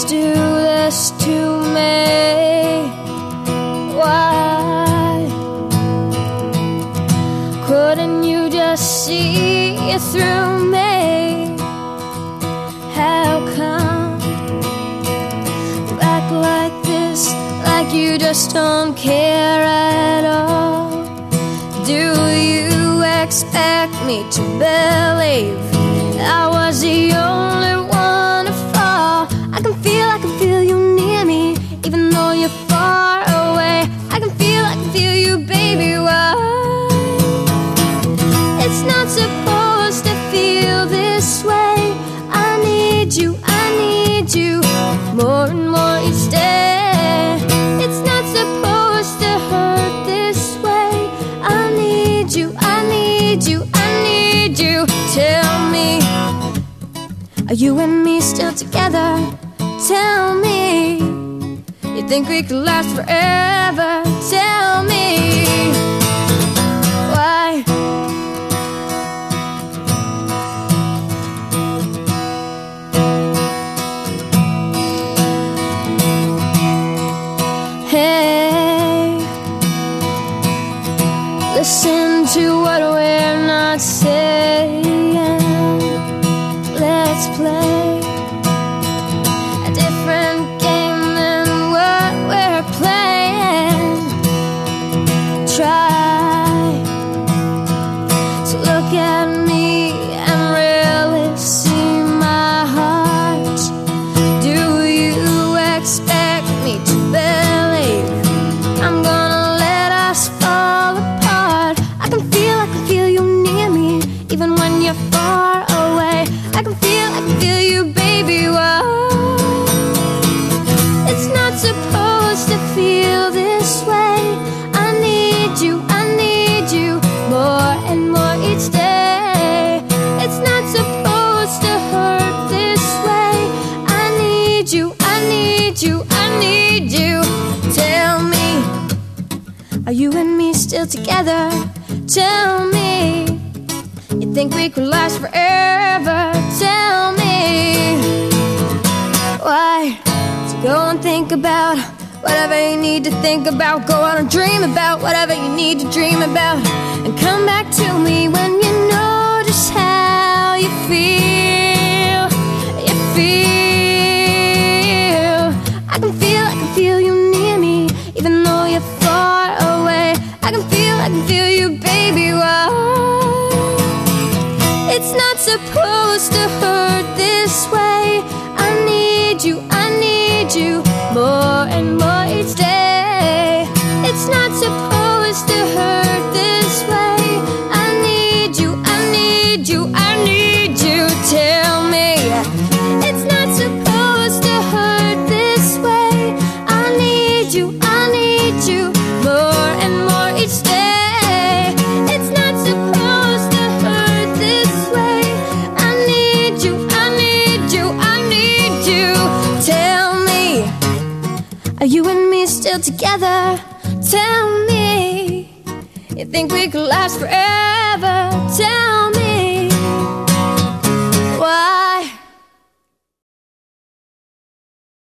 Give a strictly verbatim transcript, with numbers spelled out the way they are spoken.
always do this to me? Why couldn't you just see it through me? How come you act like this, like you just don't care at all? Do you expect me to believe I was the only one to fall? I can feel, I can feel you near me, even though you're far away. I can feel, I can feel you, baby, why? It's not supposed to feel this way. I need you, I need you more and more each day. It's not supposed to hurt this way. I need you, I need you, I need you. Tell me, are you and me still together? Tell me, you think we could last forever? Tell me, why? Hey, listen to what we're not saying. Let's play a different game than what we're playing. Try to look at me and really see my heart. Do you expect me to believe I'm gonna let us fall apart? I can feel, I can feel you near me, even when you're far away. I can feel, I can feel you, baby, why? It's not supposed to feel this way. I need you, I need you more and more each day. It's not supposed to hurt this way. I need you, I need you, I need you. Tell me, are you and me still together? Tell me, you think we could last forever? Tell me, why? So go and think about whatever you need to think about. Go out and dream about whatever you need to dream about, and come back to me when you know just how you feel. You feel. I can feel, I can feel you near me, even though you're far away. I can feel, I can feel you, baby, why? It's not supposed to hurt this way. I need you, I need you more and more each day. It's not supposed to hurt this way. I need you, I need you, I need you. Tell me, it's not supposed to hurt this way. I need you, I need you more and more each day. It's not supposed to hurt this way. I need you, I need you, I need you. Tell me, are you and me still together? Tell me, you think we could last forever? Tell me.